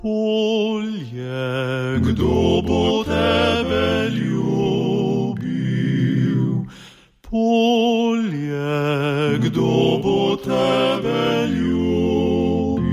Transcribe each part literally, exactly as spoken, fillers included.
Polje, kdo bo tebe ljubil? Polje, kdo bo tebe ljubil?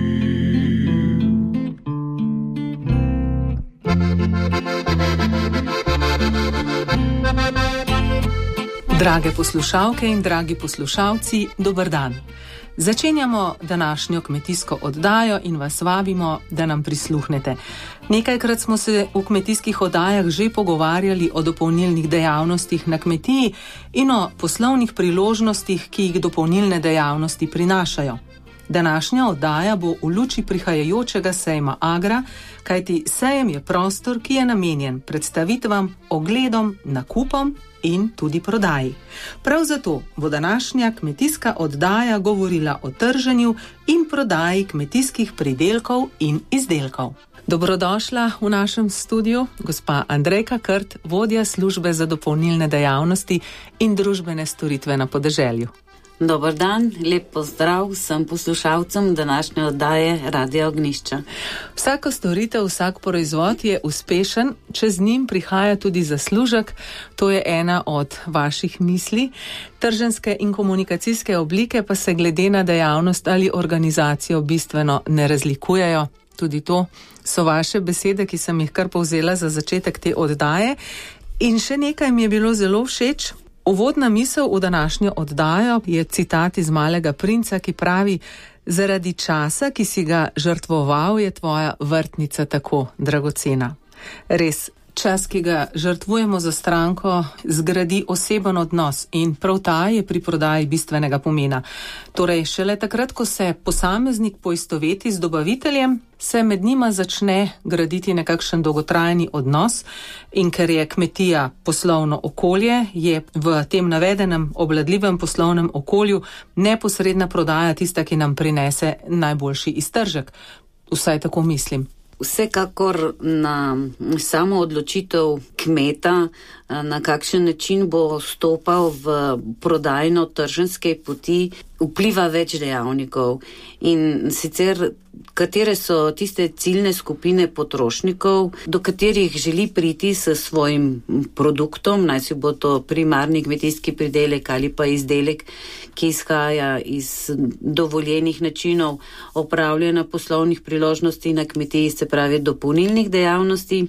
Drage poslušalke in dragi poslušalci, dober dan. Začenjamo današnjo kmetijsko oddajo in vas vabimo, da nam prisluhnete. Nekajkrat smo se v kmetijskih oddajah že pogovarjali o dopolnilnih dejavnostih na kmetiji in o poslovnih priložnostih, ki jih dopolnilne dejavnosti prinašajo. Današnja oddaja bo v luči prihajajočega sejma Agra, kajti sejem je prostor, ki je namenjen predstavitvam, ogledom, nakupom in tudi prodaji. Prav zato bo današnja kmetijska oddaja govorila o trženju in prodaji kmetijskih pridelkov in izdelkov. Dobrodošla v našem studiu, gospa Andrejka Krt, vodja službe za dopolnilne dejavnosti in družbene storitve na podeželju. Dobar dan, lep pozdrav vsem poslušalcem današnje oddaje Radia Ognjišča. Vsaka storitev, vsak proizvod je uspešen, če z njim prihaja tudi zaslužek, to je ena od vaših misli. Trženske in komunikacijske oblike pa se glede na dejavnost ali organizacijo bistveno ne razlikujejo. Tudi to so vaše besede, ki sem jih kar povzela za začetek te oddaje. In še nekaj mi je bilo zelo všeč. Uvodna misel v današnjo oddajo je citat iz Malega princa, ki pravi: zaradi časa, ki si ga žrtvoval, je tvoja vrtnica tako dragocena. Res, čas, ki ga žrtvujemo za stranko, zgradi oseben odnos in prav ta je pri prodaji bistvenega pomena. Torej, šele takrat, ko se posameznik poistoveti z dobaviteljem, se med njima začne graditi nekakšen dolgotrajni odnos in ker je kmetija poslovno okolje, je v tem navedenem obvladljivem poslovnem okolju neposredna prodaja tista, ki nam prinese najboljši iztržek. Vsaj tako mislim. Vsekakor na samo odločitev kmeta, na kakšen način bo stopal v prodajno-trženske poti, vpliva več dejavnikov. In sicer, katere so tiste ciljne skupine potrošnikov, do katerih želi priti s svojim produktom, naj si bo to primarni kmetijski pridelek ali pa izdelek, ki izhaja iz dovoljenih načinov opravljanja poslovnih priložnosti na kmetiji, se pravi dopolnilnih dejavnosti.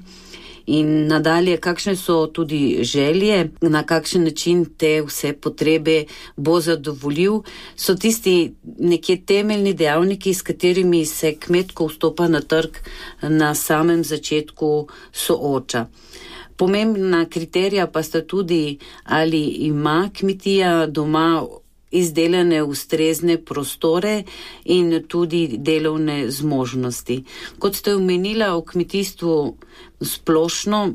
In nadalje, kakšne so tudi želje, na kakšen način te vse potrebe bo zadovoljil, so tisti nekje temeljni dejavniki, s katerimi se kmet, ko vstopa na trg, na samem začetku sooča. Pomembna kriterija pa sta tudi, ali ima kmetija doma izdelane ustrezne prostore in tudi delovne zmožnosti. Kot ste omenila, v kmetijstvu splošno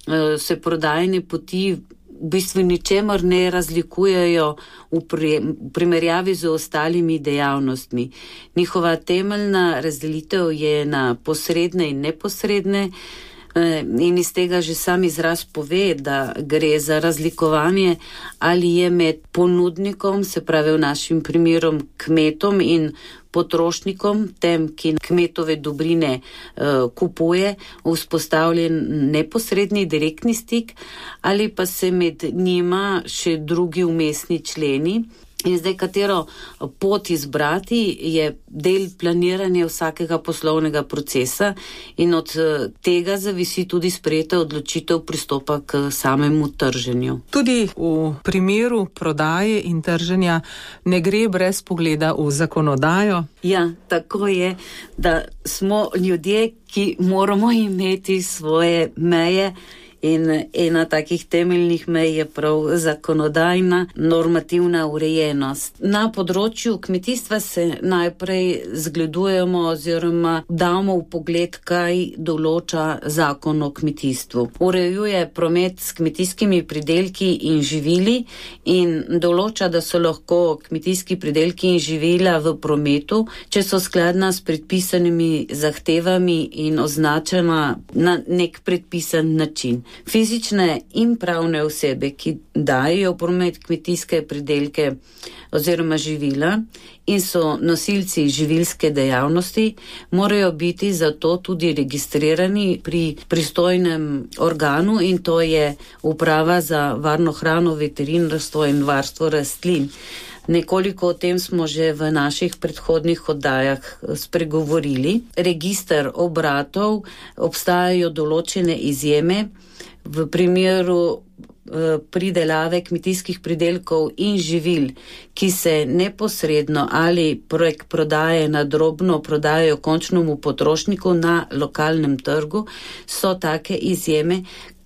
se prodajne poti v bistvu ničemer ne razlikujejo v primerjavi z ostalimi dejavnostmi. Njihova temeljna razdelitev je na posredne in neposredne, in iz tega že sam izraz pove, da gre za razlikovanje, ali je med ponudnikom, se pravi v našim primerom kmetom, in potrošnikom, tem, ki kmetove dobrine uh, kupuje, vzpostavljen neposredni direktni stik, ali pa se med njima še drugi vmesni členi. In zdaj, katero pot izbrati, je del planiranja vsakega poslovnega procesa in od tega zavisi tudi sprejeta odločitev pristopa k samemu trženju. Tudi v primeru prodaje in trženja ne gre brez pogleda v zakonodajo. Ja, tako je, da smo ljudje, ki moramo imeti svoje meje. In ena takih temeljnih mej je prav zakonodajna, normativna urejenost. Na področju kmetijstva se najprej zgledujemo oziroma damo v pogled, kaj določa zakon o kmetijstvu. Urejuje promet s kmetijskimi pridelki in živili in določa, da so lahko kmetijski pridelki in živila v prometu, če so skladna s predpisanimi zahtevami in označena na nek predpisan način. Fizične in pravne osebe, ki dajo v promet kmetijske pridelke oziroma živila in so nosilci živilske dejavnosti, morajo biti zato tudi registrirani pri pristojnem organu, in to je Uprava za varno hrano, veterinarstvo in varstvo rastlin. Nekoliko o tem smo že v naših predhodnih oddajah spregovorili. Register obratov, obstajajo določene izjeme v primeru pridelave kmetijskih pridelkov in živil, ki se neposredno ali prek prodaje na drobno prodajajo končnemu potrošniku na lokalnem trgu, so take izjeme,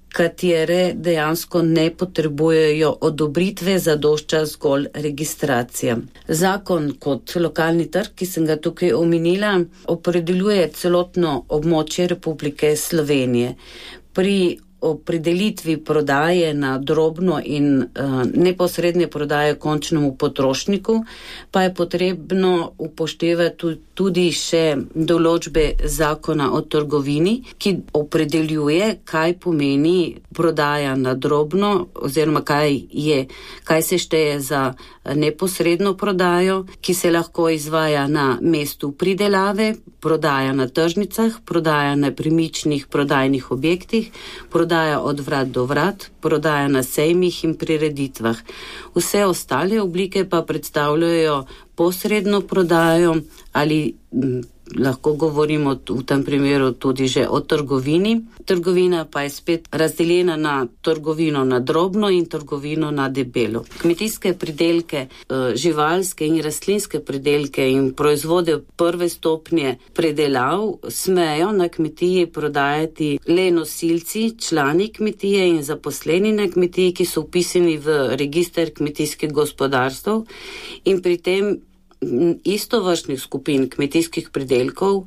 katere dejansko ne potrebujejo odobritve, zadošča zgolj registracija. Zakon kot lokalni trg, ki sem ga tukaj omenila, opredeljuje celotno območje Republike Slovenije. Pri opredelitvi prodaje na drobno in uh, neposredne prodaje končnemu potrošniku pa je potrebno upoštevati tudi še določbe zakona o trgovini, ki opredeljuje, kaj pomeni prodaja na drobno oziroma kaj je, kaj se šteje za neposredno prodajo, ki se lahko izvaja na mestu pridelave, prodaja na tržnicah, prodaja na premičnih prodajnih objektih, prodaja od vrat do vrat, prodaja na sejmih in prireditvah. Vse ostale oblike pa predstavljajo posredno prodajo ali m, lahko govorimo v tem primeru tudi že o trgovini. Trgovina pa je spet razdeljena na trgovino na drobno in trgovino na debelo. Kmetijske pridelke, živalske in rastlinske pridelke in proizvode prve stopnje predelav smejo na kmetiji prodajati le nosilci, člani kmetije in zaposleni na kmetiji, ki so vpisani v register kmetijskih gospodarstv, in pri tem istovrstnih skupin kmetijskih pridelkov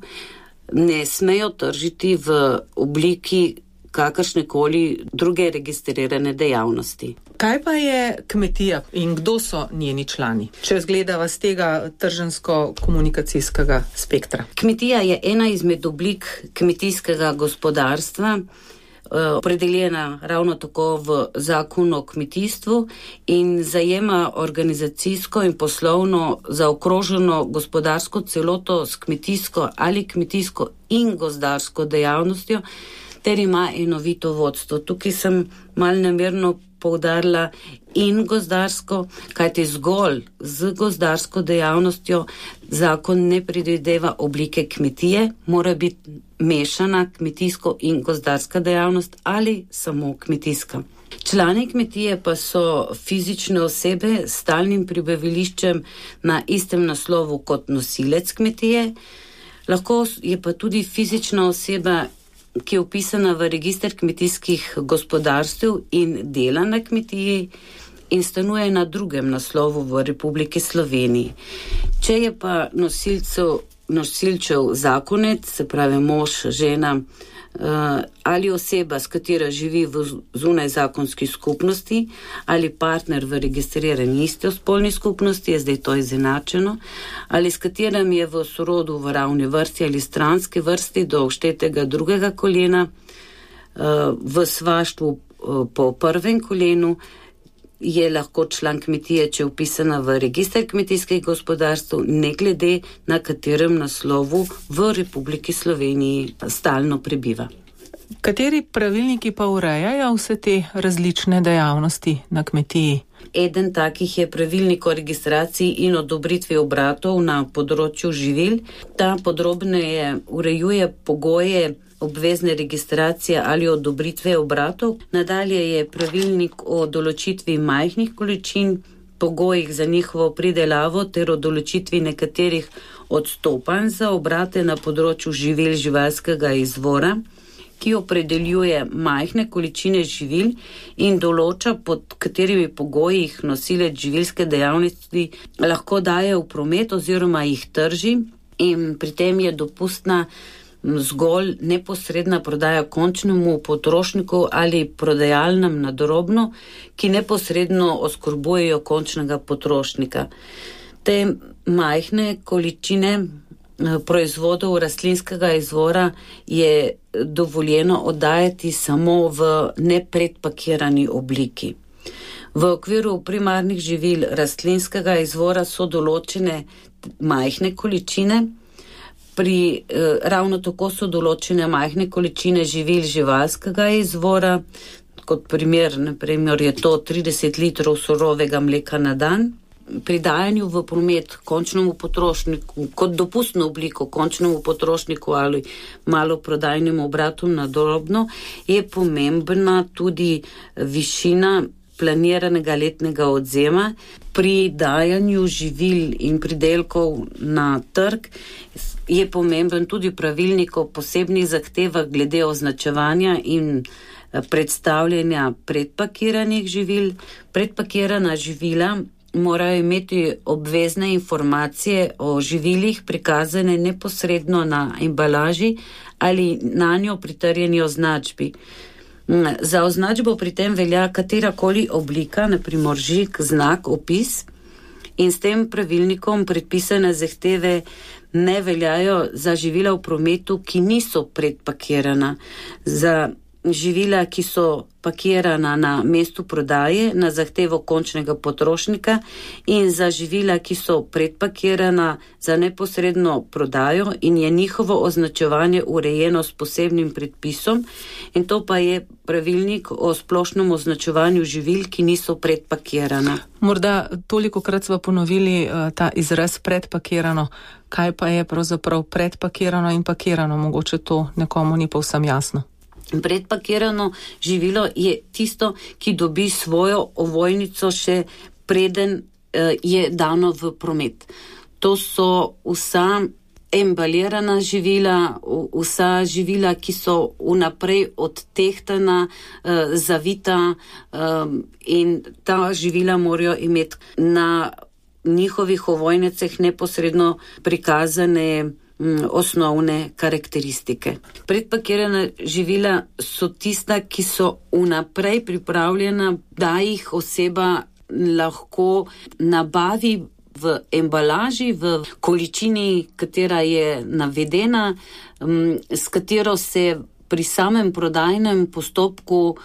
ne smejo tržiti v obliki kakršnekoli druge registrirane dejavnosti. Kaj pa je kmetija in kdo so njeni člani, če zgledava z tega tržensko-komunikacijskega spektra? Kmetija je ena izmed oblik kmetijskega gospodarstva, opredeljena ravno tako v zakonu o kmetijstvu in zajema organizacijsko in poslovno zaokroženo gospodarsko celoto s kmetijsko ali kmetijsko in gozdarsko dejavnostjo ter ima enovito vodstvo. Tukaj sem malo namerno poudarila in gozdarsko, kajti zgolj z gozdarsko dejavnostjo zakon ne predvideva oblike kmetije, mora biti mešana kmetijsko in gozdarska dejavnost ali samo kmetijska. Člani kmetije pa so fizične osebe s stalnim prebivališčem na istem naslovu kot nosilec kmetije, lahko je pa tudi fizična oseba, ki je vpisana v register kmetijskih gospodarstev in dela na kmetiji in stanuje na drugem naslovu v Republiki Sloveniji. Če je pa nosilcev, nosilčev zakonec, se pravi mož, žena uh, ali oseba, s katera živi v zunaj zakonski skupnosti ali partner v registrirani istospolni skupnosti, je zdaj to izenačeno, ali s katerim je v sorodu v ravni vrsti ali stranski vrsti do vštetega drugega kolena, uh, v svaštvu uh, po prvem kolenu, je lahko član kmetije, če je vpisana v register kmetijskih gospodarstv, ne glede na katerem naslovu v Republiki Sloveniji stalno prebiva. Kateri pravilniki pa urejajo vse te različne dejavnosti na kmetiji? Eden takih je pravilnik o registraciji in odobritvi obratov na področju živil. Ta podrobneje urejuje pogoje obvezne registracije ali odobritve obratov. Nadalje je pravilnik o določitvi majhnih količin, pogojih za njihovo pridelavo ter o določitvi nekaterih odstopanj za obrate na področju živil živalskega izvora, ki opredeljuje majhne količine živil in določa, pod katerimi pogoji jih nosilec živilske dejavnosti lahko daje v promet oziroma jih trži, in pri tem je dopustna zgolj neposredna prodaja končnemu potrošniku ali prodajalnem na drobno, ki neposredno oskrbujejo končnega potrošnika. Te majhne količine proizvodov rastlinskega izvora je dovoljeno oddajati samo v nepredpakirani obliki. V okviru primarnih živil rastlinskega izvora so določene majhne količine, pri eh, ravno tako so določene majhne količine živil živalskega izvora, kot primer, naprimer, je to trideset litrov surovega mleka na dan. Pri dajanju v promet končnemu potrošniku, kot dopustno obliko končnemu potrošniku ali maloprodajnemu obratu na drobno, je pomembna tudi višina planiranega letnega odzema. Pri dajanju živil in pridelkov na trg je pomemben tudi pravilnik o posebnih zahtevah glede označevanja in predstavljanja predpakiranih živil. Predpakirana živila morajo imeti obvezne informacije o živilih prikazane neposredno na embalaži ali na njo pritrjeni označbi. Za označbo pri tem velja katerakoli oblika, naprimer žig, znak, opis, in s tem pravilnikom predpisane zahteve ne veljajo za živila v prometu, ki niso predpakirana. Za živila, ki so pakirana na mestu prodaje na zahtevo končnega potrošnika, in za živila, ki so predpakirana za neposredno prodajo in je njihovo označevanje urejeno s posebnim predpisom, in to pa je pravilnik o splošnem označevanju živil, ki niso predpakirana. Morda tolikokrat smo ponovili uh, ta izraz predpakirano. Kaj pa je pravzaprav predpakirano in pakirano? Mogoče to nekomu ni povsem jasno. Predpakirano živilo je tisto, ki dobi svojo ovojnico še preden eh, je dano v promet. To so vsa embalirana živila, vsa živila, ki so vnaprej odtehtana, eh, zavita eh, in ta živila morajo imeti na njihovih ovojnicah neposredno prikazane osnovne karakteristike. Predpakirana živila so tista, ki so vnaprej pripravljena, da jih oseba lahko nabavi v embalaži, v količini, katera je navedena, s katero se pri samem prodajnem postopku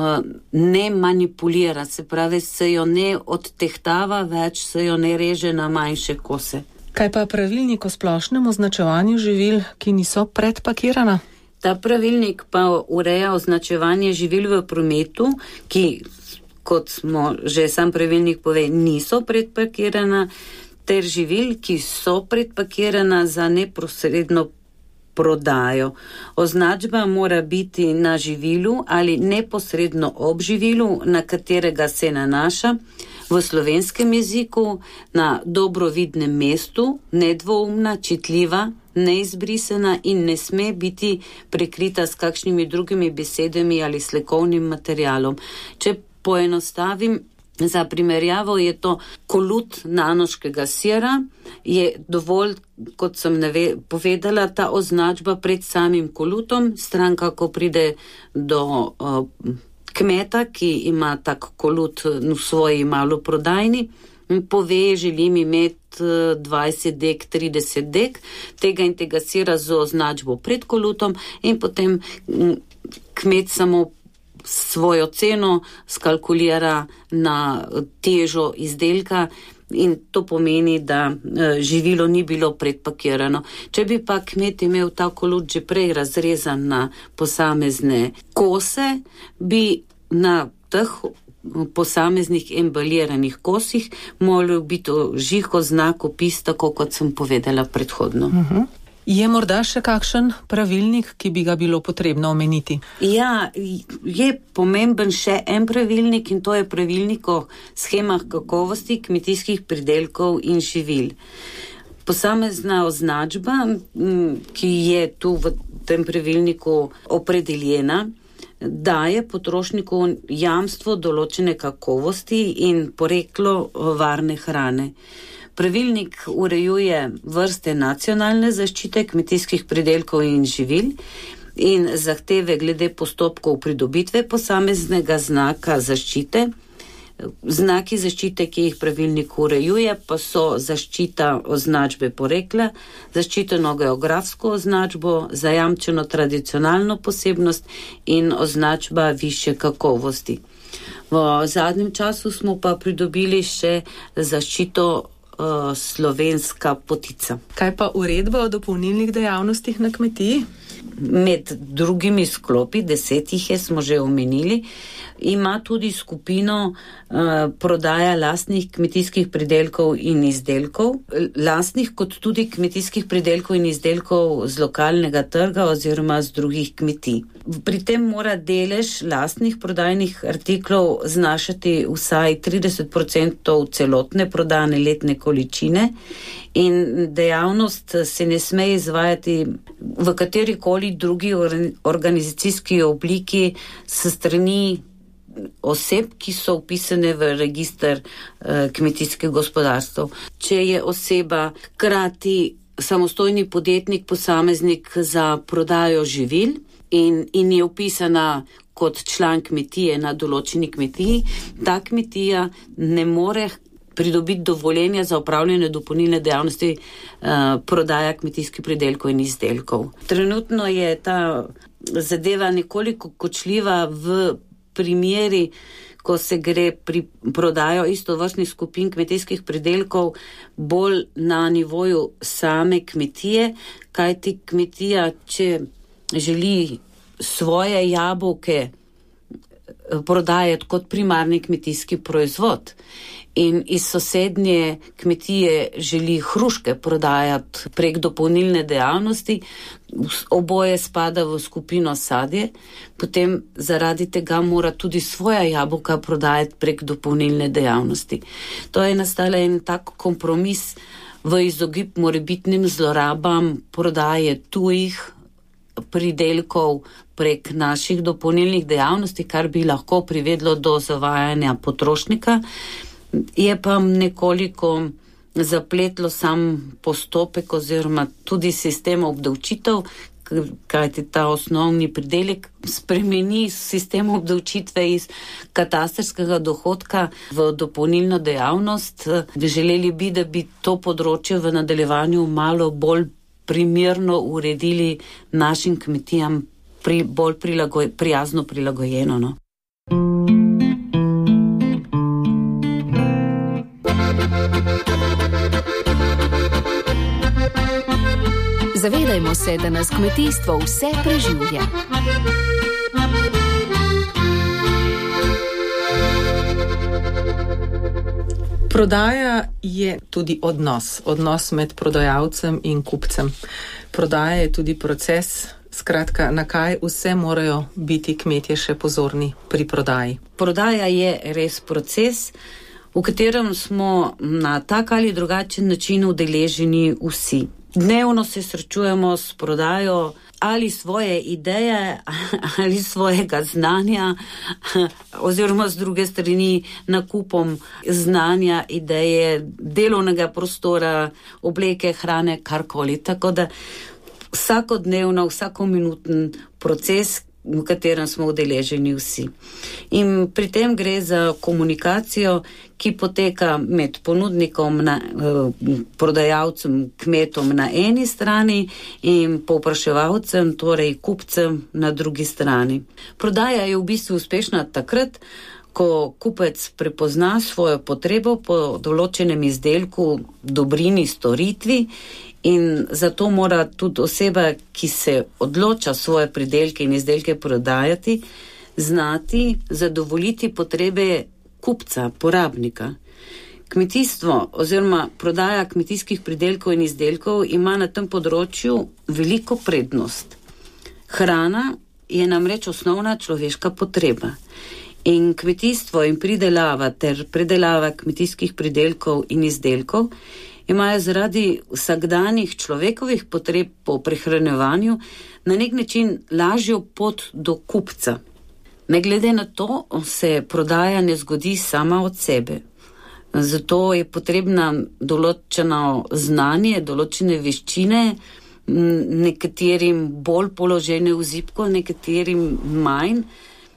ne manipulira, se pravi, se jo ne odtehtava več, se jo ne reže na manjše kose. Kaj pa pravilnik o splošnem označevanju živil, ki niso predpakirana? Ta pravilnik pa ureja označevanje živil v prometu, ki, kot smo že sam pravilnik pove, niso predpakirana, ter živil, ki so predpakirana za neposredno prodajo. Označba mora biti na živilu ali neposredno ob živilu, na katerega se nanaša, v slovenskem jeziku na dobro vidnem mestu, nedvoumna, čitljiva, neizbrisana in ne sme biti prekrita s kakšnimi drugimi besedami ali slikovnim materialom. Če poenostavim, za primerjavo je to kolut nanoškega sira, je dovolj, kot sem nave, povedala, ta označba pred samim kolutom, stranka, ko pride do uh, kmeta, ki ima tak kolut v svoji maloprodajni, pove, želim imeti dvajset dek, trideset dek tega in tega sira z označbo pred kolutom, in potem kmet samo svojo ceno skalkulira na težo izdelka, in to pomeni, da živilo ni bilo predpakirano. Če bi pa kmet imel ta kolut že prej razrezan na posamezne kose, bi na teh posameznih embaliranih kosih moral biti žigo znak, opis, tako kot sem povedala predhodno. Uh-huh. Je morda še kakšen pravilnik, ki bi ga bilo potrebno omeniti? Ja, je pomemben še en pravilnik, in to je pravilnik o shemah kakovosti kmetijskih pridelkov in živil. Posamezna označba, ki je tu v tem pravilniku opredeljena, daje potrošniku jamstvo določene kakovosti in poreklo varne hrane. Pravilnik urejuje vrste nacionalne zaščite kmetijskih pridelkov in živil in zahteve glede postopkov pridobitve posameznega znaka zaščite, Znaki zaščite, ki jih pravilnik urejuje, pa so zaščita označbe porekla, zaščiteno geografsko označbo, zajamčeno tradicionalno posebnost in označba višje kakovosti. V zadnjem času smo pa pridobili še zaščito uh, slovenska potica. Kaj pa uredba o dopolnilnih dejavnostih na kmetiji? Med drugimi sklopi, deset jih je, smo že omenili, ima tudi skupino uh, prodaja lastnih kmetijskih pridelkov in izdelkov, lastnih kot tudi kmetijskih pridelkov in izdelkov z lokalnega trga oziroma z drugih kmetij. Pri tem mora delež lastnih prodajnih artiklov znašati vsaj trideset procentov celotne prodane letne količine in dejavnost se ne sme izvajati v katerikoli drugi organizacijski obliki s strani oseb, ki so upisane v register eh, kmetijskih gospodarstv. Če je oseba hkrati samostojni podjetnik, posameznik za prodajo živil in, in je upisana kot član kmetije na določeni kmetiji, ta kmetija ne more pridobiti dovoljenja za upravljanje dopolnilne dejavnosti eh, prodaja kmetijskih pridelkov in izdelkov. Trenutno je ta zadeva nekoliko kočljiva v primeri, ko se gre pri prodajo istovrstnih skupin kmetijskih pridelkov bolj na nivoju same kmetije, kajti kmetija, če želi svoje jabolke prodajati kot primarni kmetijski proizvod in iz sosednje kmetije želi hruške prodajati prek dopolnilne dejavnosti, oboje spada v skupino sadje, potem zaradi tega mora tudi svoja jabolka prodajati prek dopolnilne dejavnosti. To je nastala en tak kompromis v izogib morebitnim zlorabam prodaje tujih pridelkov prek naših dopolnilnih dejavnosti, kar bi lahko privedlo do zavajanja potrošnika. Je pa nekoliko zapletlo sam postopek oziroma tudi sistem obdavčitev, kajti ta osnovni pridelek spremeni sistem obdavčitve iz katastrskega dohodka v dopolnilno dejavnost. Želeli bi, da bi to področje v nadaljevanju malo bolj primerno uredili našim kmetijam, pri, bolj prilagoj, prijazno prilagojeno. No? Zavedajmo se, da nas kmetijstvo vse preživlja. Prodaja je tudi odnos, odnos med prodajalcem in kupcem. Prodaja je tudi proces, skratka, na kaj vse morajo biti kmetje še pozorni pri prodaji. Prodaja je res proces, v katerem smo na tak ali drugačen način udeleženi vsi. Dnevno se srečujemo s prodajo ali svoje ideje ali svojega znanja oziroma z druge strani nakupom znanja, ideje, delovnega prostora, obleke, hrane, karkoli. Tako da vsakodnevno, vsakominuten proces, v katerem smo udeleženi vsi. In pri tem gre za komunikacijo, ki poteka med ponudnikom, na, prodajalcem, kmetom na eni strani in povpraševalcem, torej kupcem na drugi strani. Prodaja je v bistvu uspešna takrat, ko kupec prepozna svojo potrebo po določenem izdelku, dobrini, storitvi, in zato mora tudi oseba, ki se odloča svoje pridelke in izdelke prodajati, znati zadovoljiti potrebe kupca, porabnika. Kmetijstvo oziroma prodaja kmetijskih pridelkov in izdelkov ima na tem področju veliko prednost. Hrana je namreč osnovna človeška potreba. In kmetijstvo in pridelava ter predelava kmetijskih pridelkov in izdelkov imajo zaradi vsakdanjih človekovih potreb po prehranjevanju na nek način lažjo pot do kupca. Ne glede na to se prodaja ne zgodi sama od sebe. Zato je potrebna določeno znanje, določene veščine, nekaterim bolj položene v zibko, nekaterim manj,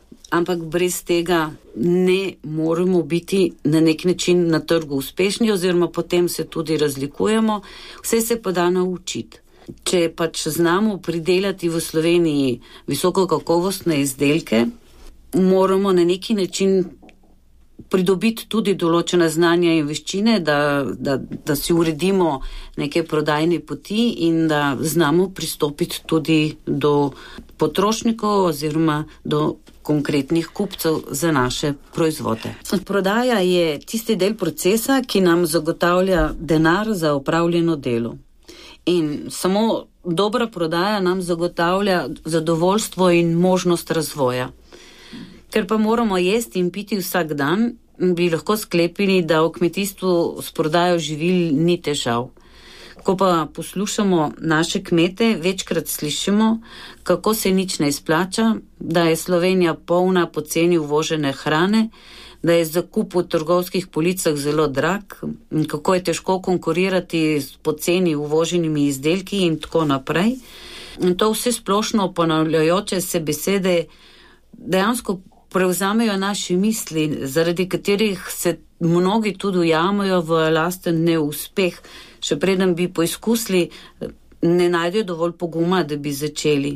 ampak brez tega ne moremo biti na nek način na trgu uspešni oziroma potem se tudi razlikujemo. Vse se pa da naučiti. Če pač znamo pridelati v Sloveniji visoko kakovostne izdelke, moramo na neki način pridobiti tudi določena znanja in veščine, da, da, da si uredimo neke prodajne poti in da znamo pristopiti tudi do potrošnikov oziroma do konkretnih kupcev za naše proizvode. Prodaja je tisti del procesa, ki nam zagotavlja denar za opravljeno delo. In samo dobra prodaja nam zagotavlja zadovoljstvo in možnost razvoja. Ker pa moramo jesti in piti vsak dan, bi lahko sklepili, da v kmetijstvu s prodajo živil ni težav. Ko pa poslušamo naše kmete, večkrat slišimo, kako se nič ne izplača, da je Slovenija polna poceni uvožene hrane, da je zakup v trgovskih policah zelo drag, kako je težko konkurirati s poceni uvoženimi izdelki in tako naprej. In to vse splošno ponavljajoče se besede dejansko prevzamejo naše misli, zaradi katerih se mnogi tudi ujamajo v lasten neuspeh, še preden bi poizkusili, ne najdejo dovolj poguma, da bi začeli.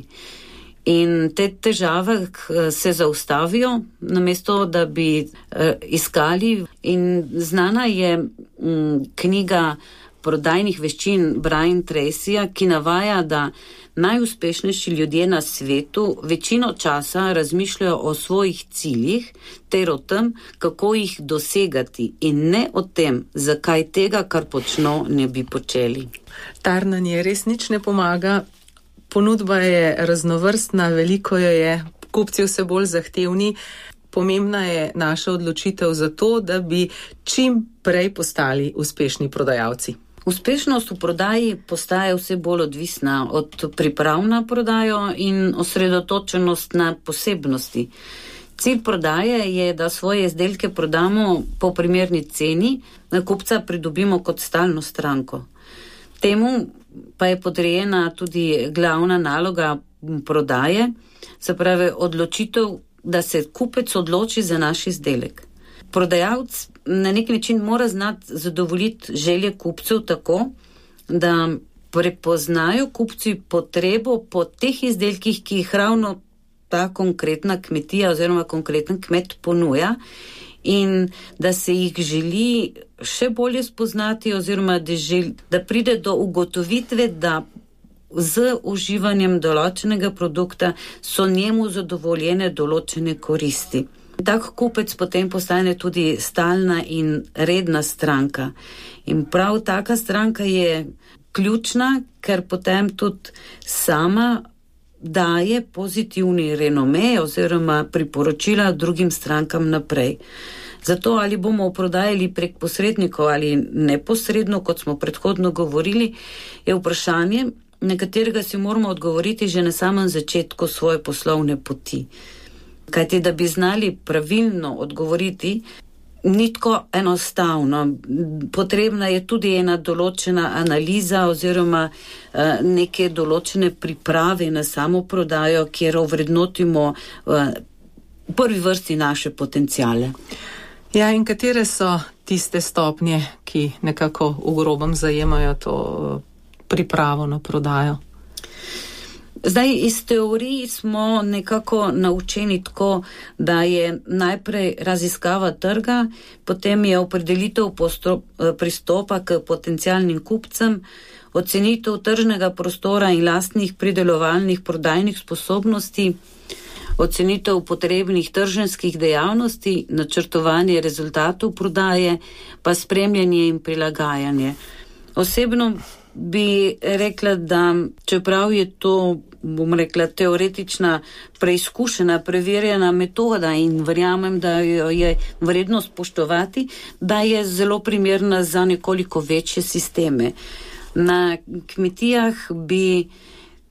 In te težave se zaustavijo, namesto da bi eh, iskali. In znana je m, knjiga prodajnih veščin Brian Tracyja, ki navaja, da najuspešnejši ljudje na svetu večino časa razmišljajo o svojih ciljih ter o tem, kako jih dosegati in ne o tem, zakaj tega, kar počno, ne bi počeli. Tarnanje res nič ne pomaga. Ponudba je raznovrstna, veliko jo je, kupci vse bolj zahtevni. Pomembna je naša odločitev za to, da bi čim prej postali uspešni prodajalci. Uspešnost v prodaji postaje vse bolj odvisna od priprav na prodajo in osredotočenost na posebnosti. Cilj prodaje je, da svoje izdelke prodamo po primerni ceni, da kupca pridobimo kot stalno stranko. Temu pa je podrejena tudi glavna naloga prodaje, se pravi odločitev, da se kupec odloči za naš izdelek. Prodajalec na nek način mora znati zadovoljiti želje kupcev tako, da prepoznajo kupci potrebo po teh izdelkih, ki jih ravno ta konkretna kmetija oziroma konkreten kmet ponuja in da se jih želi še bolje spoznati oziroma da, želi, da pride do ugotovitve, da z uživanjem določenega produkta so njemu zadovoljene določene koristi. Tak kupec potem postane tudi stalna in redna stranka. In prav taka stranka je ključna, ker potem tudi sama daje pozitivni renome oziroma priporočila drugim strankam naprej. Zato ali bomo prodajali prek posrednikov ali neposredno, kot smo predhodno govorili, je vprašanje, na katerega si moramo odgovoriti že na samem začetku svoje poslovne poti. Kajti, da bi znali pravilno odgovoriti, ni tako enostavno. Potrebna je tudi ena določena analiza oziroma uh, neke določene priprave na samo prodajo, kjer ovrednotimo uh, v prvi vrsti naše potencijale. Ja, in katere so tiste stopnje, ki nekako v grobem zajemajo to pripravo na prodajo? Zdaj, iz teorij smo nekako naučeni tako, da je najprej raziskava trga, potem je opredelitev postrop, pristopa k potencialnim kupcem, ocenitev tržnega prostora in lastnih pridelovalnih prodajnih sposobnosti, ocenitev potrebnih trženskih dejavnosti, načrtovanje rezultatov prodaje, pa spremljanje in prilagajanje. Osebno bi rekla, da čeprav je to, bom rekla, teoretična, preizkušena, preverjena metoda in verjamem, da jo je vredno spoštovati, da je zelo primerna za nekoliko večje sisteme. Na kmetijah bi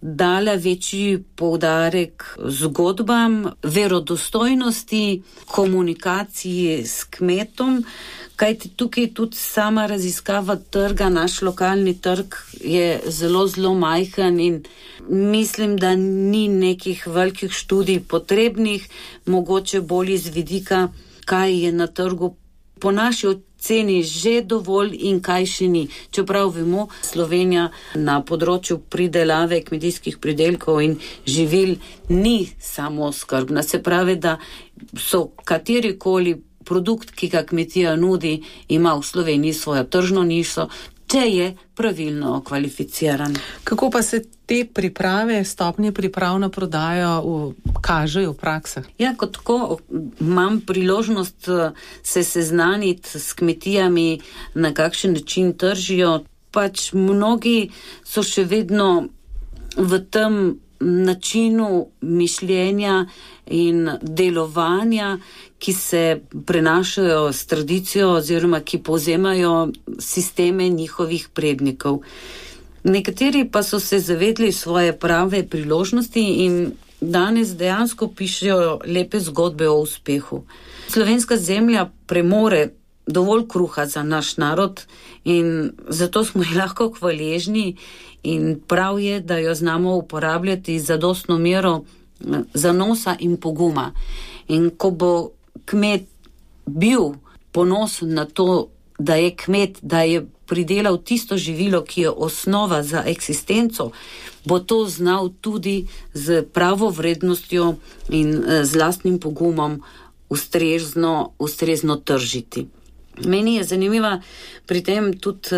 dala večji poudarek zgodbam, verodostojnosti, komunikaciji s kmetom, kajti tukaj tudi sama raziskava trga, naš lokalni trg je zelo, zelo majhen in mislim, da ni nekih velikih študij potrebnih, mogoče bolj iz vidika, kaj je na trgu po naši oceni že dovolj in kaj še ni. Čeprav vemo, Slovenija na področju pridelave kmetijskih pridelkov in živil ni samo skrbna. Se pravi, da so katerikoli produkt, ki ga kmetija nudi, ima v Sloveniji svojo tržno nišo, če je pravilno kvalificiran. Kako pa se te priprave, stopnje priprav na prodajo v, kažejo v praksah? Ja, kot tako imam priložnost se seznaniti s kmetijami, na kakšen način tržijo. Pač mnogi so še vedno v tem načinu mišljenja in delovanja, ki se prenašajo s tradicijo oziroma ki povzemajo sisteme njihovih prednikov. Nekateri pa so se zavedli svoje prave priložnosti in danes dejansko pišejo lepe zgodbe o uspehu. Slovenska zemlja premore dovolj kruha za naš narod in zato smo ji lahko hvaležni in prav je, da jo znamo uporabljati za dostno mero zanosa in poguma. In ko bo kmet bil ponosen na to, da je kmet, da je pridelal tisto živilo, ki je osnova za eksistenco, bo to znal tudi z pravo vrednostjo in z lastnim pogumom ustrezno, ustrezno tržiti. Meni je zanimiva pri tem tudi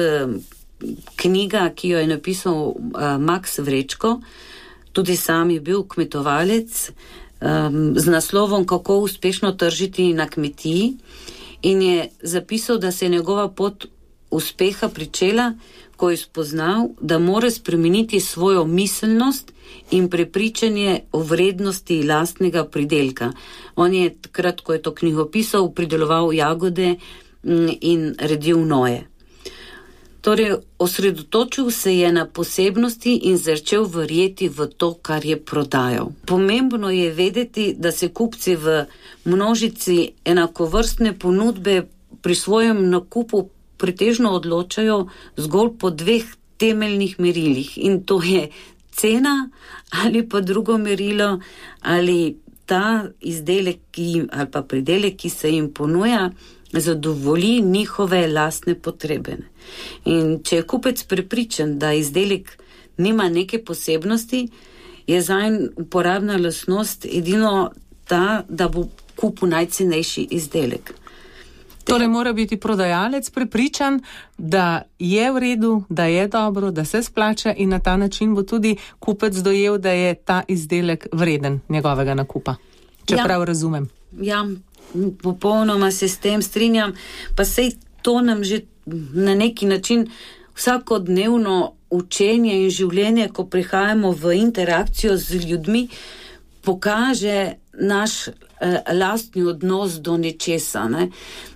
knjiga, ki jo je napisal Max Vrečko, tudi sam je bil kmetovalec, z naslovom Kako uspešno tržiti na kmetiji in je zapisal, da se je njegova pot uspeha pričela, ko je spoznal, da mora spremeniti svojo miselnost in prepričanje o vrednosti lastnega pridelka. On je takrat, ko je to knjigo pisal, prideloval jagode in redil noje. Torej, osredotočil se je na posebnosti in začel verjeti v to, kar je prodajal. Pomembno je vedeti, da se kupci v množici enakovrstne ponudbe pri svojem nakupu pretežno odločajo zgolj po dveh temeljnih merilih. In to je cena ali pa drugo merilo, ali ta izdelek ki, ali pa pridelek, ki se jim ponuja, zadovolji njihove lastne potrebe. In če je kupec prepričan, da izdelek nima neke posebnosti, je zanj uporabna lastnost edino ta, da bo kupil najcenejši izdelek. Torej mora biti prodajalec prepričan, da je v redu, da je dobro, da se splača in na ta način bo tudi kupec dojel, da je ta izdelek vreden njegovega nakupa. Čeprav ja. razumem. Ja, popolnoma se s tem strinjam, pa sej to nam že na neki način vsakodnevno učenje in življenje, ko prihajamo v interakcijo z ljudmi, pokaže naš eh, lastni odnos do nečesa. Ne?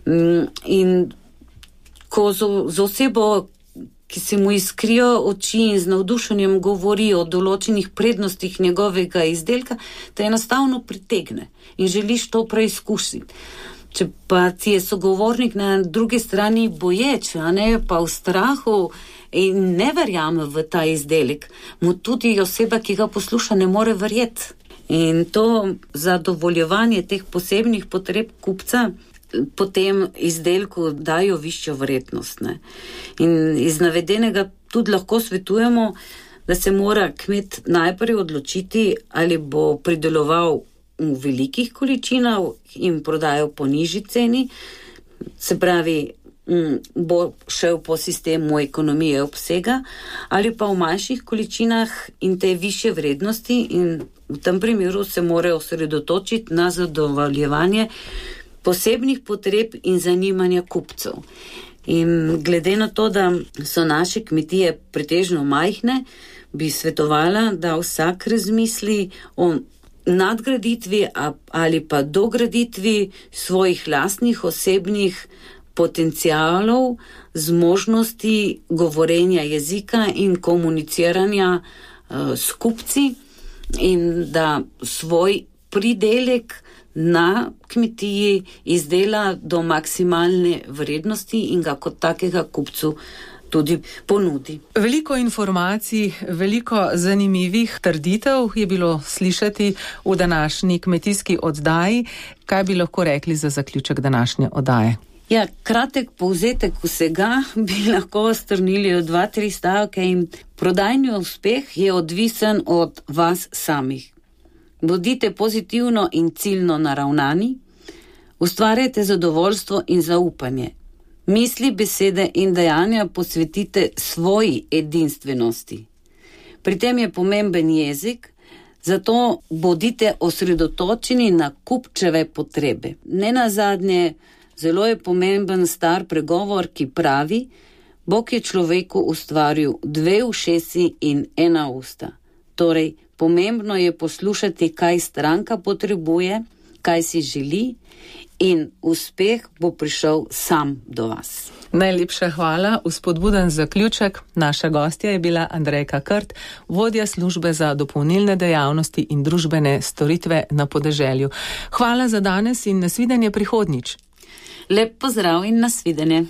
In ko z, z osebo, ki se mu iskrijo oči in z navdušenjem govori o določenih prednostih njegovega izdelka, te enostavno pritegne in želiš to preizkusiti. Če pa ti je sogovornik na drugi strani boječ, a ne, pa v strahu in ne verjame v ta izdelek, mu tudi oseba, ki ga posluša, ne more verjeti. In to zadovoljevanje teh posebnih potreb kupca potem izdelku dajo višjo vrednost. Ne. In iz navedenega tudi lahko svetujemo, da se mora kmet najprej odločiti, ali bo prideloval v velikih količinah in prodajal po nižji ceni, se pravi, bo šel po sistemu ekonomije obsega, ali pa v manjših količinah in te višje vrednosti, in v tem primeru se mora osredotočiti na zadovoljevanje posebnih potreb in zanimanja kupcev. In glede na to, da so naše kmetije pretežno majhne, bi svetovala, da vsak razmisli o nadgraditvi ali pa dograditvi svojih lastnih osebnih potencialov, zmožnosti govorenja jezika in komuniciranja uh, s kupci in da svoj pridelek na kmetiji izdela do maksimalne vrednosti in ga kot takega kupcu tudi ponudi. Veliko informacij, veliko zanimivih trditev je bilo slišati v današnji kmetijski oddaji. Kaj bi lahko rekli za zaključek današnje oddaje? Ja, kratek povzetek vsega bi lahko strnili v dva, tri stavke in prodajni uspeh je odvisen od vas samih. Bodite pozitivno in ciljno naravnani, ustvarjajte zadovoljstvo in zaupanje. Misli, besede in dejanja posvetite svoji edinstvenosti. Pri tem je pomemben jezik, zato bodite osredotočeni na kupčeve potrebe. Nenazadnje, zelo je pomemben star pregovor, ki pravi: Bog je človeku ustvaril dve ušesi in ena usta. Torej, pomembno je poslušati, kaj stranka potrebuje, kaj si želi, in uspeh bo prišel sam do vas. Najlepša hvala. Vzpodbuden zaključek. Naša gostja je bila Andrejka Krt, vodja službe za dopolnilne dejavnosti in družbene storitve na podeželju. Hvala za danes in nasvidenje prihodnjič. Lep pozdrav in nasvidenje.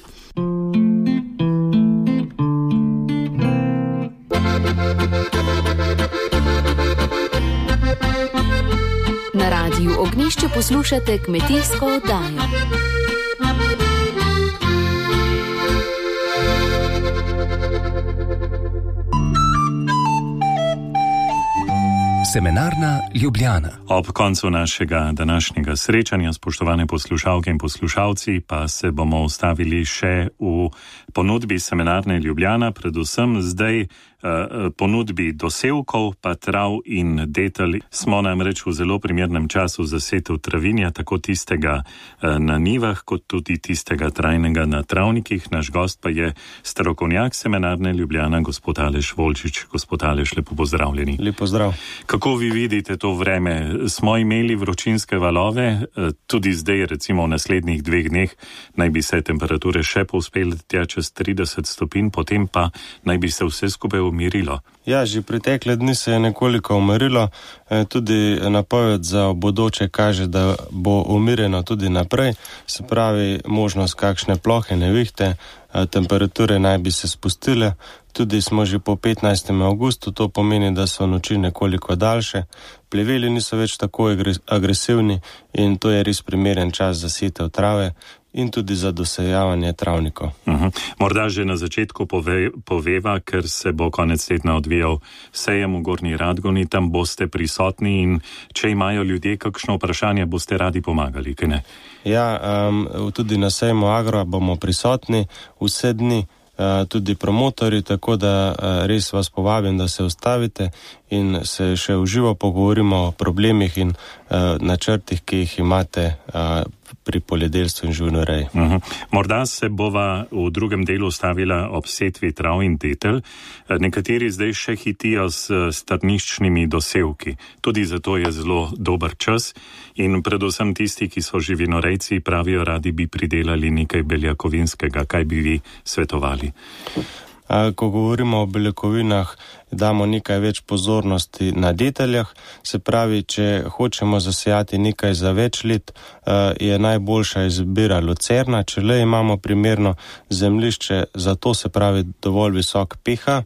Na Radiu Ognjišče poslušate kmetijsko oddajo. Semenarna Ljubljana. Ob koncu našega današnjega srečanja, spoštovane poslušalke in poslušalci, pa se bomo ustavili še v ponudbi Semenarne Ljubljana, predvsem zdaj ponudbi dosevkov, pa trav in detelj. Smo namreč v zelo primernem času za setev travinja, tako tistega na nivah, kot tudi tistega trajnega na travnikih. Naš gost pa je strokovnjak Semenarne Ljubljana, gospod Aleš Volčič. Gospod Aleš, lepo pozdravljeni. Lep pozdrav. Kako vi vidite to vreme? Smo imeli vročinske valove, tudi zdaj, recimo v naslednjih dveh dneh, naj bi se temperature še povzpele tja čez trideset stopinj, potem pa naj bi se vse skupaj umirilo. Ja, že pretekle dni se je nekoliko umirilo, tudi napoved za bodoče kaže, da bo umirjeno tudi naprej, se pravi možnost kakšne plohe nevihte, temperature naj bi se spustile, tudi smo že po petnajstem avgustu, to pomeni, da so noči nekoliko daljše, pleveli niso več tako agresivni in to je res primeren čas za setev trave in tudi za dosejavanje travnikov. Uh-huh. Morda že na začetku pove, poveva, ker se bo konec tedna odvijal sejem v Gornji Radgoni, tam boste prisotni in če imajo ljudje kakšno vprašanje, boste radi pomagali, kaj ne? Ja, um, tudi na sejmu Agro bomo prisotni vse dni, uh, tudi promotori, tako da uh, res vas povabim, da se ustavite in se še v živo pogovorimo o problemih in uh, načrtih, ki jih imate uh, pri poljedelstvu in živinoreji. Uh-huh. Morda se bova v drugem delu stavila ob setvi trav in detelj. Nekateri zdaj še hitijo s strniščnimi dosevki. Tudi zato je zelo dober čas in predvsem tisti, ki so živinorejci, pravijo, radi bi pridelali nekaj beljakovinskega. Kaj bi vi svetovali? Ko govorimo o beljakovinah, damo nekaj več pozornosti na deteljah, se pravi, če hočemo zasejati nekaj za več let, je najboljša izbira lucerna, če le imamo primerno zemljišče, zato se pravi dovolj visok pH,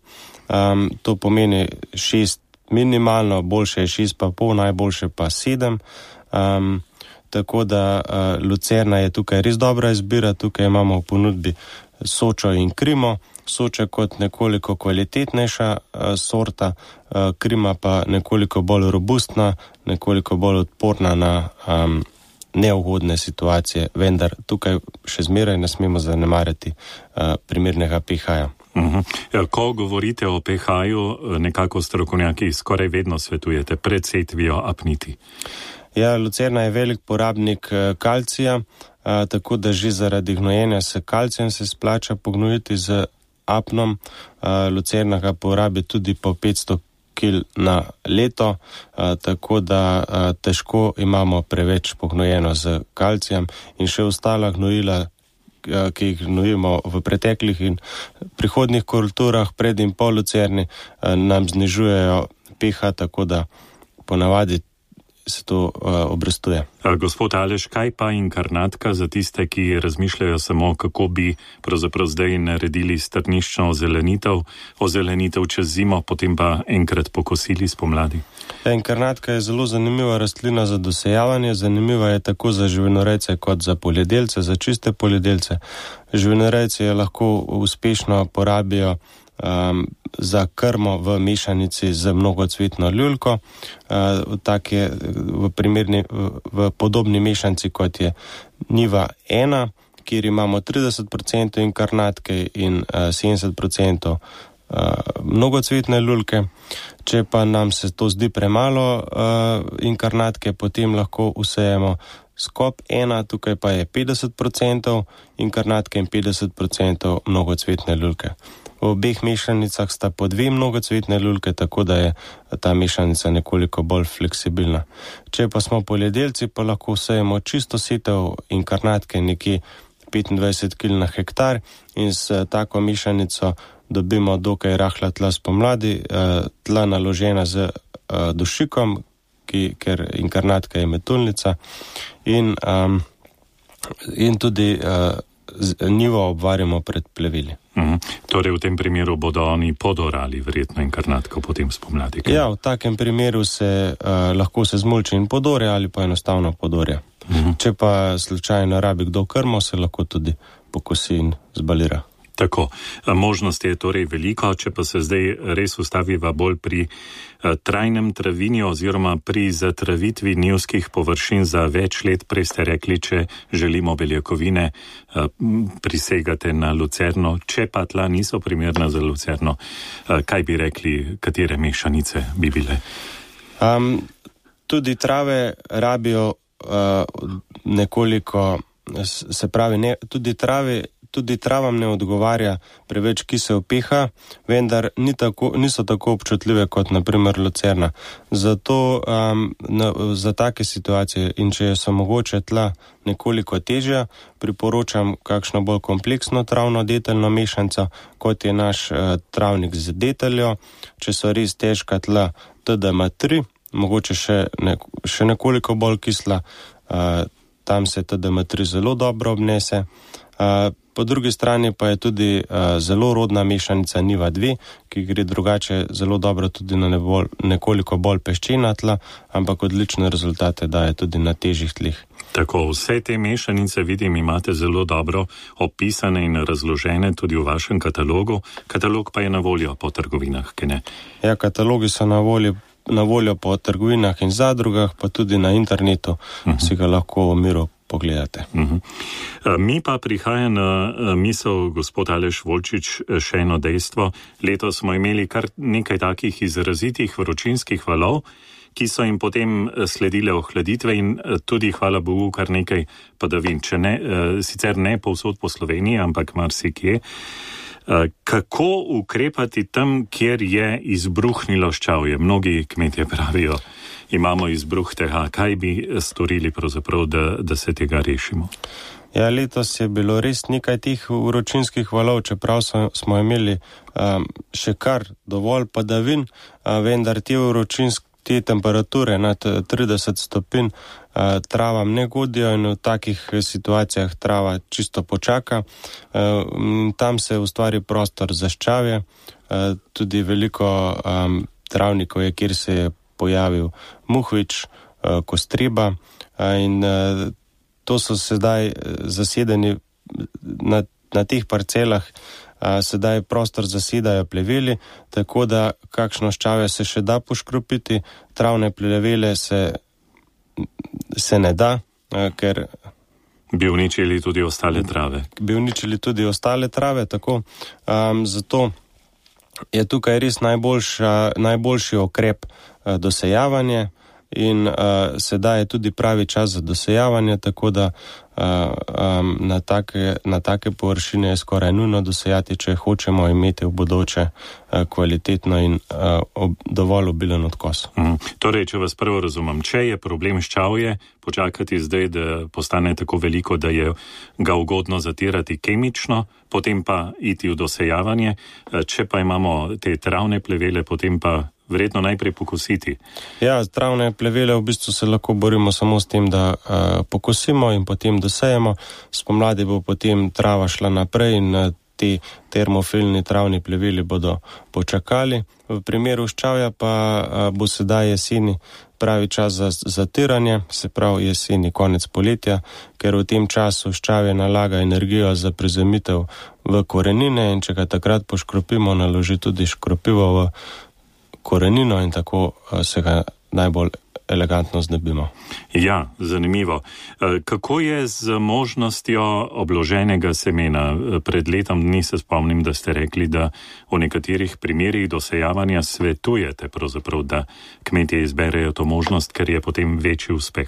to pomeni šest minimalno, boljše je šest pa pol, najboljše pa sedem, tako da lucerna je tukaj res dobra izbira, tukaj imamo v ponudbi Sočo in Krimo, Soča kot nekoliko kvalitetnejša uh, sorta, uh, Krima pa nekoliko bolj robustna, nekoliko bolj odporna na um, neugodne situacije, vendar tukaj še zmeraj ne smemo zanemarjati uh, primernega pH-ja. Uh-huh. Ko govorite o pH-ju, nekako strokovnjaki skoraj vedno svetujete pred setvijo apniti. Ja, lucerna je velik porabnik uh, kalcija, uh, tako da že zaradi gnojenja s kalcijem se splača pognojiti z apnom, uh, lucerna ga porabi tudi po petsto kil na leto, uh, tako da uh, težko imamo preveč pognojeno z kalcijem in še ostala gnojila ki jih gnojimo v preteklih in prihodnih kulturah, pred in po lucerni, nam znižujejo pH, tako da ponavadi se to uh, obrestuje. Gospod Aleš, kaj pa inkarnatka za tiste, ki razmišljajo samo, kako bi pravzaprav zdaj naredili strniščno ozelenitev, ozelenitev čez zimo, potem pa enkrat pokosili spomladi? Ja, inkarnatka je zelo zanimiva rastlina za dosejavanje, zanimiva je tako za živinorejce kot za poljedelce, za čiste poljedelce. Živinorejci je lahko uspešno porabijo Um, za krmo v mešanici z mnogocvetno ljuljko, uh, tak je v, primerni, v, v podobni mešanci, kot je Niva ena, kjer imamo trideset procentov inkarnatke in uh, sedemdeset procentov uh, mnogocvetne ljuljke. Če pa nam se to zdi premalo uh, inkarnatke, potem lahko usejemo skop ena, tukaj pa je petdeset procentov inkarnatke in petdeset procentov mnogocvetne ljuljke. V obeh mešanicah sta po dve mnogocvetne ljuljke, tako da je ta mešanica nekoliko bolj fleksibilna. Če pa smo poljedelci, pa lahko vsejemo čisto setev inkarnatke nekje petindvajset kilogramov na hektar in s tako mešanico dobimo dokaj rahla tla spomladi, tla naložena z dušikom, ki, ker inkarnatka je metulnica in, um, in tudi uh, njivo obvarjamo pred pleveli. Mhm. Torej v tem primeru bodo oni podorali verjetno inkarnatko potem spomladi. Ja, v takem primeru se uh, lahko se zmulči in podore ali pa enostavno podore. Mhm. Če pa slučajno rabi kdo krmo, se lahko tudi pokosi in zbalira. Tako, možnosti je torej veliko, če pa se zdaj res ustaviva bolj pri uh, trajnem travinju oziroma pri zatravitvi njivskih površin za več let. Prej ste rekli, če želimo beljakovine, uh, prisegate na lucerno, če pa tla niso primerna za lucerno, uh, kaj bi rekli, katere mešanice bi bile? Um, tudi trave rabijo uh, nekoliko, se pravi, ne, tudi trave Tudi travam ne odgovarja preveč kisel pH, vendar ni tako, niso tako občutljive kot naprimer lucerna. Zato um, na, za take situacije in če so mogoče tla nekoliko težja, priporočam kakšno bolj kompleksno travno deteljno mešanco, kot je naš uh, travnik z deteljo. Če so res težka tla, T D M tri, mogoče še, ne, še nekoliko bolj kisla, uh, tam se T D M tri zelo dobro obnese. Uh, Po drugi strani pa je tudi uh, zelo rodna mešanica Niva dve, ki gre drugače zelo dobro tudi na nebol, nekoliko bolj peščena tla, ampak odlične rezultate daje tudi na težjih tleh. Tako, vse te mešanice, vidim, imate zelo dobro opisane in razložene tudi v vašem katalogu. Katalog pa je na voljo po trgovinah, kaj ne? Ja, katalogi so na voljo, na voljo po trgovinah in zadrugah, pa tudi na internetu, uh-huh. Si ga lahko v miru pogledate. Uh-huh. Mi pa prihaja na misel, gospod Aleš Volčič, še eno dejstvo. Letos smo imeli kar nekaj takih izrazitih vročinskih valov, ki so jim potem sledile ohladitve in tudi, hvala Bogu, kar nekaj padavin. Če ne, sicer ne povsod po Sloveniji, ampak marsikje. Kako ukrepati tam, kjer je izbruhnilo ščavje? Mnogi kmetje pravijo, imamo izbruh tega. Kaj bi storili pravzaprav, da, da se tega rešimo? Ja, letos je bilo res nekaj teh vročinskih valov, čeprav smo imeli um, še kar dovolj padavin, uh, vendar te vročinske te temperature nad trideset stopinj uh, travam ne godijo in v takih situacijah trava čisto počaka. Uh, tam se ustvari prostor za ščavje, uh, tudi veliko um, travnikov je, kjer se je pojavil muhvič, uh, kostriba uh, in uh, to so sedaj zasedeni na, na teh parcelah. A, sedaj prostor zasedajo pleveli, tako da kakšno ščavje se še da poškropiti, travne plevele se, se ne da, a, ker bi uničili tudi ostale trave. Bi uničili tudi ostale trave, tako. Um, zato je tukaj res najboljša, najboljši ukrep a, dosejavanje in uh, sedaj je tudi pravi čas za dosejavanje, tako da uh, um, na, take, na take površine je skoraj nujno dosejati, če hočemo imeti v bodoče uh, kvalitetno in uh, ob, dovolj obilen odkos. Mm. Torej, če vas prvo razumem, če je problem ščavje, počakati zdaj, da postane tako veliko, da je ga ugodno zatirati kemično, potem pa iti v dosejavanje, če pa imamo te travne plevele, potem pa verjetno najprej pokositi. Ja, travne plevele v bistvu se lahko borimo samo s tem, da uh, pokosimo in potem dosejemo. Spomladi bo potem trava šla naprej in uh, ti termofilni travni pleveli bodo počakali. V primeru ščavja pa uh, bo sedaj jeseni pravi čas za zatiranje, se pravi jeseni, konec poletja, ker v tem času ščavje nalaga energijo za prizemitev v korenine in če ga takrat poškropimo, naloži tudi škropivo v korenino in tako se ga najbolj elegantno znebimo. Ja, zanimivo. Kako je z možnostjo obloženega semena? Pred letom dni se spomnim, da ste rekli, da v nekaterih primerih dosejavanja svetujete pravzaprav, da kmetje izberejo to možnost, ker je potem večji uspeh.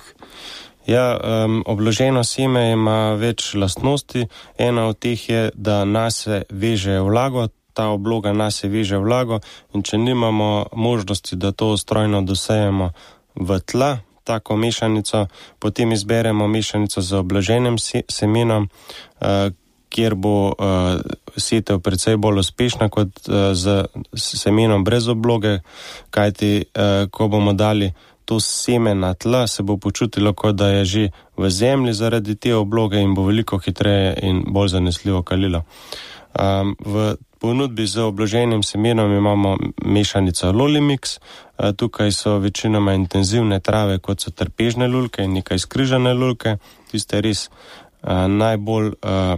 Ja, um, obloženo seme ima več lastnosti. Ena od teh je, da nase veže vlago, ta obloga nase veže vlago in če nimamo možnosti, da to strojno dosejemo v tla, tako mešanico, potem izberemo mešanico z obloženim semenom, uh, kjer bo uh, setev precej bolj uspešna kot uh, z semenom brez obloge, kajti uh, ko bomo dali to seme na tla, se bo počutilo, kot da je že v zemlji zaradi te obloge in bo veliko hitreje in bolj zanesljivo kalilo. Um, v ponudbi z obloženim semenom imamo mešanico Lolimix. Tukaj so večinoma intenzivne trave, kot so trpežne lulke in nekaj skrižane lulke. Tiste res uh, najbolj, uh,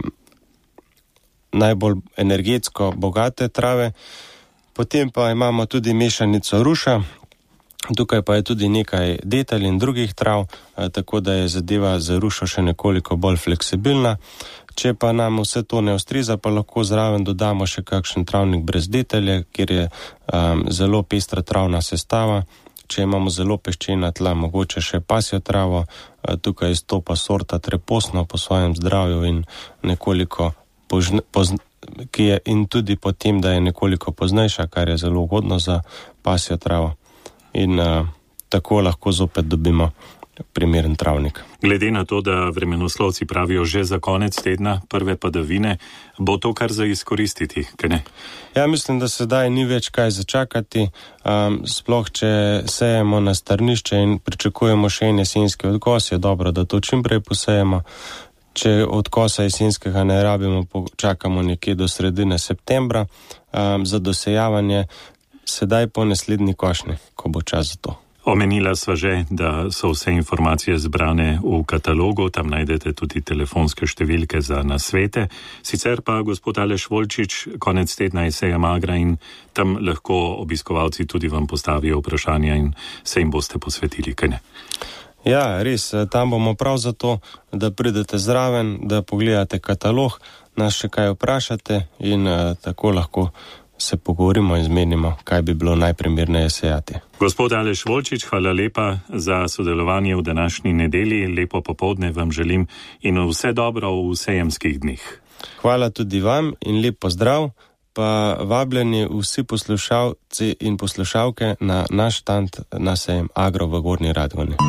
najbolj energetsko bogate trave. Potem pa imamo tudi mešanico ruša. Tukaj pa je tudi nekaj detelj in drugih trav, uh, tako da je zadeva za rušo še nekoliko bolj fleksibilna. Če pa nam vse to ne ustreza, pa lahko zraven dodamo še kakšen travnik brez detelje, kjer je um, zelo pestra travna sestava. Če imamo zelo peščena tla, mogoče še pasjo travo, uh, tukaj izstopa sorta treposno po svojem zdravju in nekoliko požne, pozn, ki je in tudi po tem, da je nekoliko poznejša, kar je zelo ugodno za pasjo travo. In uh, tako lahko zopet dobimo primeren travnik. Glede na to, da vremenoslovci pravijo že za konec tedna prve padavine, bo to kar za izkoristiti, kaj ne? Ja, mislim, da sedaj ni več kaj začakati, um, sploh če sejemo na strnišče in pričakujemo še en jesenski odkos, je dobro, da to čim prej posejemo. Če odkosa jesenskega ne rabimo, počakamo nekje do sredine septembra um, za dosejavanje, sedaj po naslednji košnji, ko bo čas za to. Omenila sva že, da so vse informacije zbrane v katalogu, tam najdete tudi telefonske številke za nasvete. Sicer pa, gospod Aleš Volčič, konec tedna je seja Magra in tam lahko obiskovalci tudi vam postavijo vprašanja in se jim boste posvetili, kaj ne? Ja, res, tam bomo prav zato, da pridete zraven, da pogledate katalog, nas še kaj vprašate in uh, tako lahko se pogovorimo in zmenimo, kaj bi bilo najprimerneje sejati. Gospod Aleš Volčič, hvala lepa za sodelovanje v današnji nedelji. Lepo popoldne vam želim in vse dobro v sejemskih dneh. Hvala tudi vam in lep pozdrav, pa vabljeni vsi poslušalci in poslušalke na naš štand na sejem Agro v Gornji Radgoni.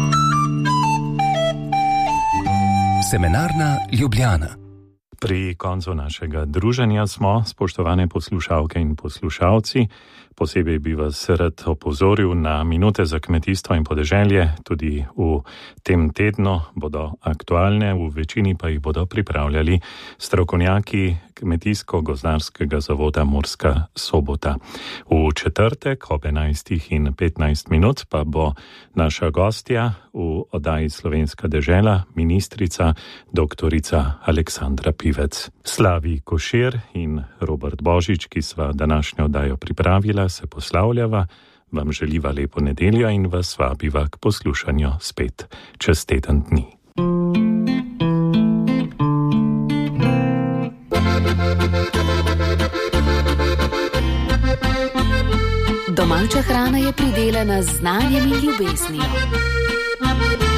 Semenarna Ljubljana. Pri koncu našega druženja smo, spoštovane poslušalke in poslušalci. Posebej bi vas rad opozoril na minute za kmetijstvo in podeželje. Tudi v tem tednu bodo aktualne, v večini pa jih bodo pripravljali strokovnjaki Kmetijsko-gozdarskega zavoda Murska Sobota. V četrtek ob enajstih in petnajst minut pa bo naša gostja v oddaji Slovenska dežela, ministrica doktorica Aleksandra Pivec. Slavi Košir in Robert Božič, ki sva današnjo oddajo pripravila, se poslavljava, vam želiva lepo nedeljo in vas vabiva k poslušanju spet čez teden dni. Doma Domača hrana je pridelana z znanjem in ljubeznijo.